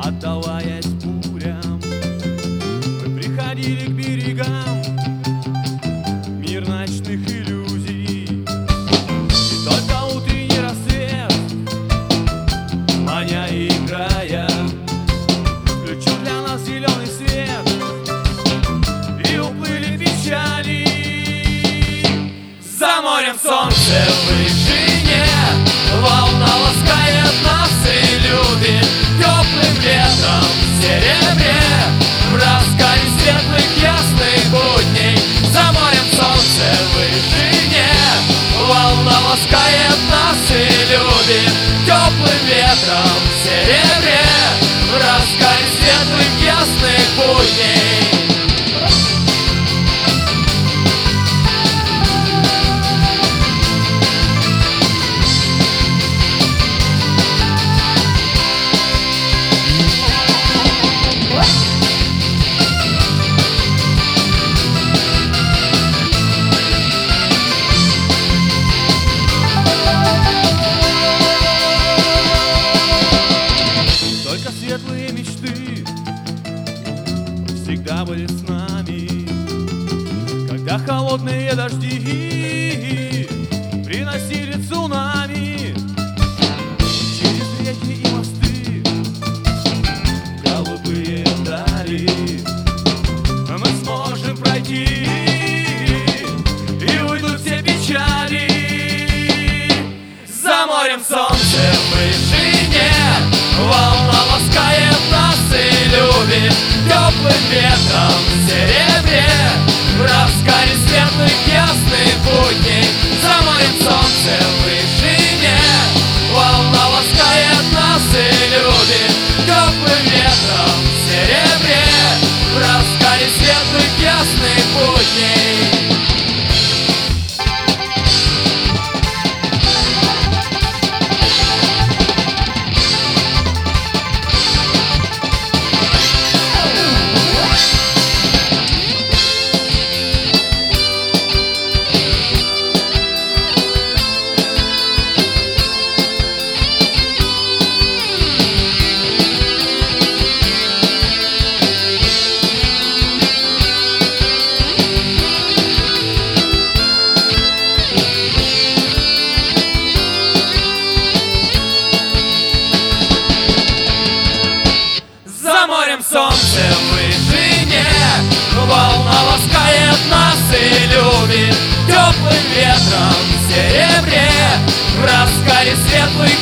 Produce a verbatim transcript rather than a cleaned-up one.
отдаваясь бурям. Мы приходили к берегам, мир ночных иллюзий. И только утренний рассвет, маня и играя, включил для нас зеленый свет, и уплыли печали. За морем солнце в вышине, волна ласкает нас и любит теплым ветром в серебре, в раскале светлых ясных будней. За морем солнце в вышине, волна ласкает нас и любит теплым ветром в серебре, в раскале светлых ясных будней. Светлые мечты всегда были с нами, когда холодные дожди приносили цунами. Через реки и мосты, голубые дали, мы сможем пройти, и уйдут все печали. За морем солнце в вышине, волна ласкает нас и любит теплым ветром в серебре, в раскале светлых ясных будней. За морем солнце в вышине, волна ласкает нас и любит теплым ветром в серебре, в раскале светлых ясных будней. Солнце в вышине, волна ласкает нас и любит теплым ветром в серебре, в раскале светлых